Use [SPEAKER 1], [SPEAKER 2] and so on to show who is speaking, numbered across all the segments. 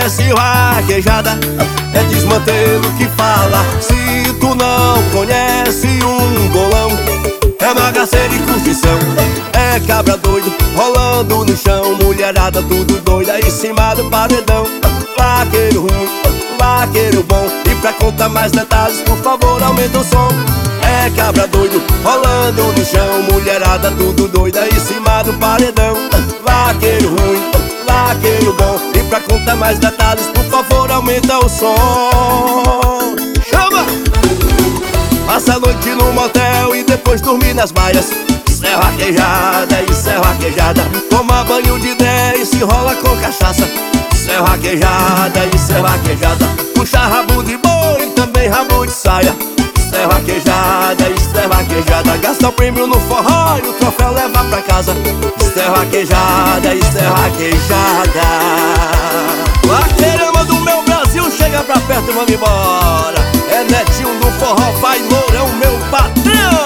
[SPEAKER 1] conhece vaquejada, é desmantelo que fala. Se tu não conhece um bolão, é bagaceira e curtição. É cabra doido rolando no chão, mulherada tudo doida em cima do paredão. Vaqueiro ruim, vaqueiro bom, e pra contar mais detalhes, por favor, aumenta o som. É cabra doido rolando no chão, mulherada tudo doida em cima do paredão. Vaqueiro ruim, vaqueiro bom, e pra contar mais detalhes, por favor, aumenta o som. Chama! Passa a noite no motel e depois dormir nas baias. Isso é vaquejada, isso é vaquejada. Toma banho de 10 e se rola com cachaça. Isso é vaquejada, isso é vaquejada. Puxa rabo de boi e também rabo de saia. Isso é vaquejada, isso é vaquejada. Gasta o prêmio no forró e o troféu leva pra casa. Isso é vaquejada, isso é vaquejada. Vaqueirama do meu Brasil, chega pra perto e vamos embora. É Netinho do forró, faz lourão, meu patrão.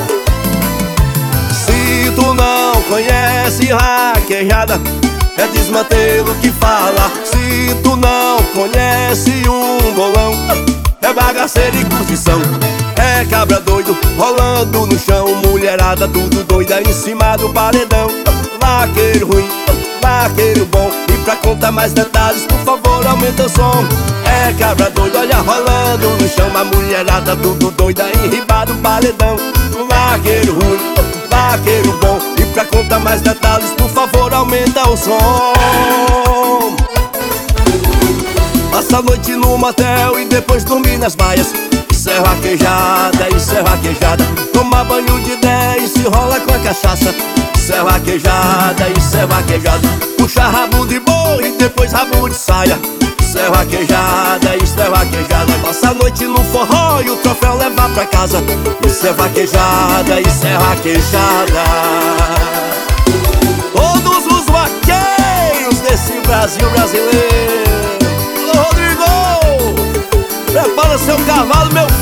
[SPEAKER 1] Se tu não conhece vaquejada, é desmantelo que fala. Se tu não conhece um bolão, é bagaceira e curtição. É cabra doido rolando no chão, mulherada tudo doida em cima do paredão. Vaqueiro ruim, vaqueiro bom, e pra contar mais detalhes, por favor, aumenta o som. É cabra doido, olha rolando no chão, a mulherada tudo doida em riba do paredão. Vaqueiro ruim, vaqueiro bom, e pra contar mais detalhes, por favor, aumenta o som. Passa a noite no motel e depois dormir nas baias. Isso é vaquejada, isso é vaquejada. Toma banho de 10 e se rola com a cachaça. Isso é vaquejada, isso é vaquejada. Puxa rabo de boi e depois rabo de saia. Isso é vaquejada, isso é vaquejada. Passa a noite no forró e o troféu leva pra casa. Isso é vaquejada, isso é vaquejada. Todos os vaqueiros desse Brasil brasileiro. Alô, Rodrigo! Prepara seu cavalo, meu